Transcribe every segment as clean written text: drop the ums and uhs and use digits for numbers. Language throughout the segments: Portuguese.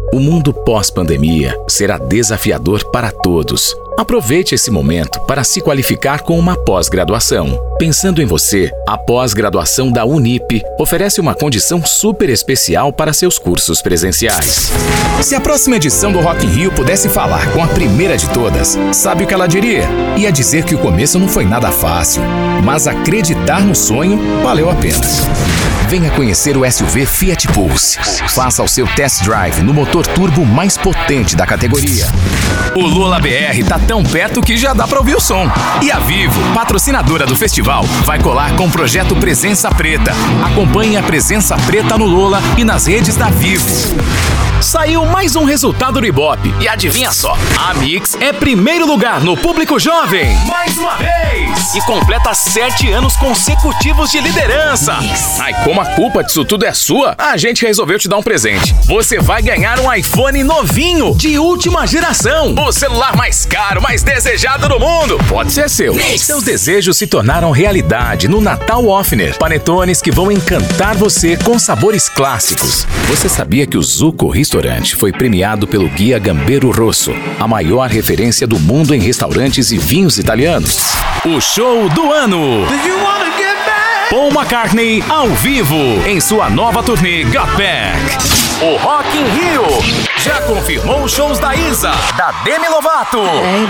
O mundo pós-pandemia será desafiador para todos. Aproveite esse momento para se qualificar com uma pós-graduação. Pensando em você, a pós-graduação da Unip oferece uma condição super especial para seus cursos presenciais. Se a próxima edição do Rock in Rio pudesse falar com a primeira de todas, sabe o que ela diria? Ia dizer que o começo não foi nada fácil, mas acreditar no sonho valeu a pena. Venha conhecer o SUV Fiat Pulse. Faça o seu test drive no motor turbo mais potente da categoria. O Lola BR tá tão perto que já dá pra ouvir o som. E a Vivo, patrocinadora do festival, vai colar com o projeto Presença Preta. Acompanhe a Presença Preta no Lola e nas redes da Vivo. Saiu mais um resultado do Ibope. E adivinha só, a Mix é primeiro lugar no público jovem. Mais uma vez! E completa 7 anos consecutivos de liderança. Ai, como a culpa disso tudo é sua, a gente resolveu te dar um presente. Você vai ganhar um iPhone novinho, de última geração. O celular mais caro, mais desejado do mundo. Pode ser seu. Mix. Seus desejos se tornaram realidade no Natal Offner. Panetones que vão encantar você com sabores clássicos. Você sabia que o Zucco Restaurante foi premiado pelo Guia Gambero Rosso, a maior referência do mundo em restaurantes e vinhos italianos? O show do ano! Paul McCartney ao vivo em sua nova turnê Got Back. O Rock in Rio já confirmou os shows da Isa, da Demi Lovato,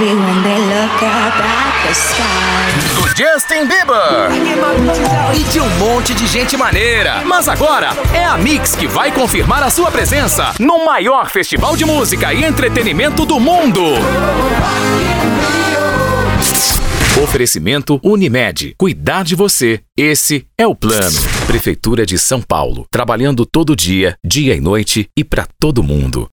do Justin Bieber e de um monte de gente maneira. Mas agora é a Mix que vai confirmar a sua presença no maior festival de música e entretenimento do mundo. Oferecimento Unimed. Cuidar de você. Esse é o plano. Prefeitura de São Paulo. Trabalhando todo dia, dia e noite e para todo mundo.